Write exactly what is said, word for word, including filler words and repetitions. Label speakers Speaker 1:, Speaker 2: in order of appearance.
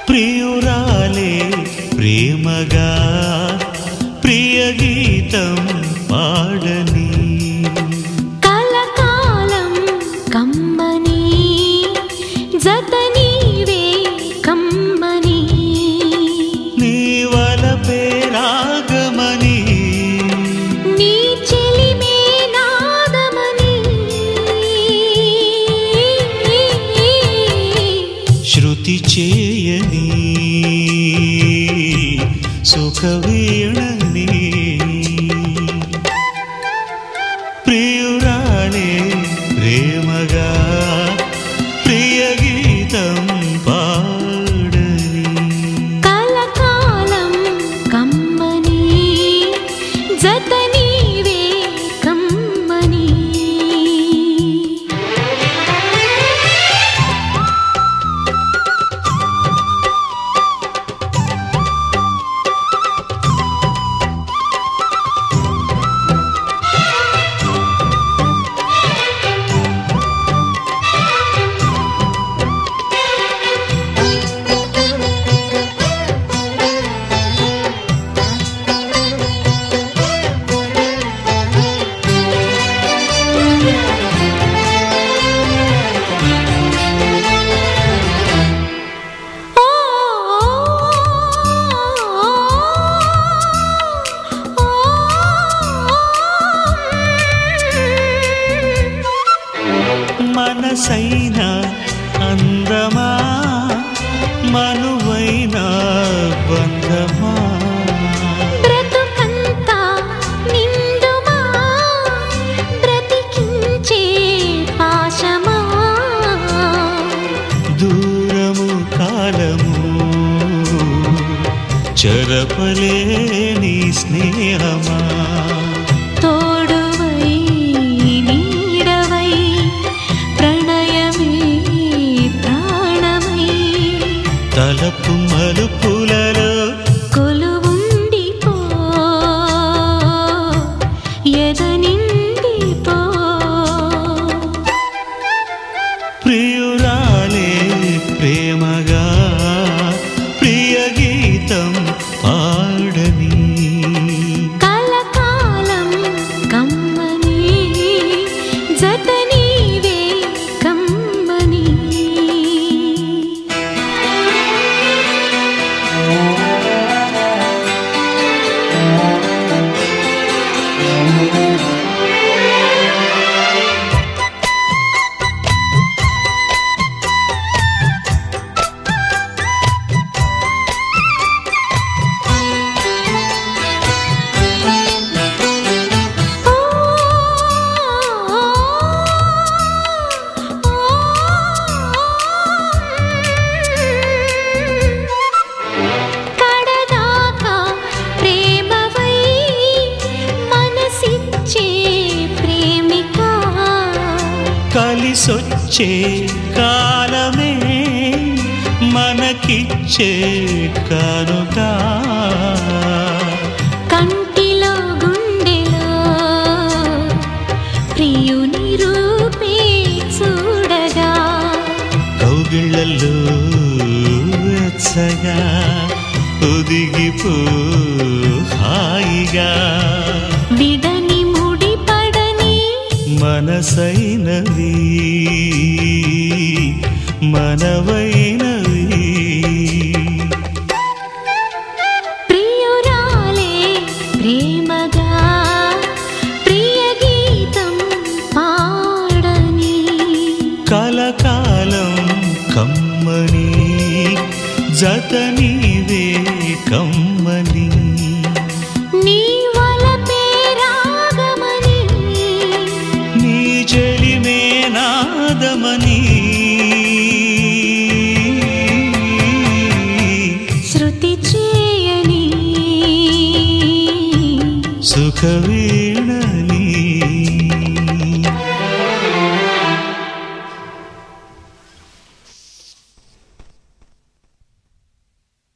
Speaker 1: ప్రియురాలే ప్రేమగా ప్రియ గీతం పాడని
Speaker 2: కలకాలం కమ్మని జత నీవే కమ్మని
Speaker 1: నీ వలపే రాగమని
Speaker 2: నీ చెలిమే నాదమని
Speaker 1: శృతి చేయని సుఖవీణని ప్రియురాలే ప్రేమగా ప్రియ గీతం పాడని
Speaker 2: కలకాలం కమ్మని జత నీవే కమ్మని
Speaker 1: మనసైన అందమా మనువైన బంధమా
Speaker 2: బ్రతుకంతా నిండుమా బ్రతికించే పాశమా
Speaker 1: దూరము కాలము చెరపలేని స్నేహమా
Speaker 2: తోడువై నీడవై ప్రణయమే ప్రాణమై
Speaker 1: తలపు మలుపులలో
Speaker 2: కొలువుండిపో ఎదనిండిపో
Speaker 1: ప్రియురాలే ప్రేమగా ప్రియ గీతం పాడని
Speaker 2: కలకాలం కమ్మని జత నీవే కమ్మని కడదాకా ప్రేమవై మనసిచ్చే ప్రేమిక
Speaker 1: కలిసొచ్చే కాలమే మనకిచ్చే కానుక
Speaker 2: కంటిలో గుండెలో ప్రియుని రూపే చూడగా
Speaker 1: కౌగిళ్ళల్లో వెచ్చగా ఒదిగిపో హాయిగా
Speaker 2: విడని ముడిపడని
Speaker 1: మనసైనవి మనవైనవి
Speaker 2: ప్రియురాలే ప్రేమగా ప్రియ గీతం పాడని
Speaker 1: కలకాలం కమ్మని జత నీవే కమ్మని
Speaker 2: నీ వలపే రాగమని
Speaker 1: నీ చెలిమే నాదమని
Speaker 2: శృతి చేయని
Speaker 1: సుఖవీణ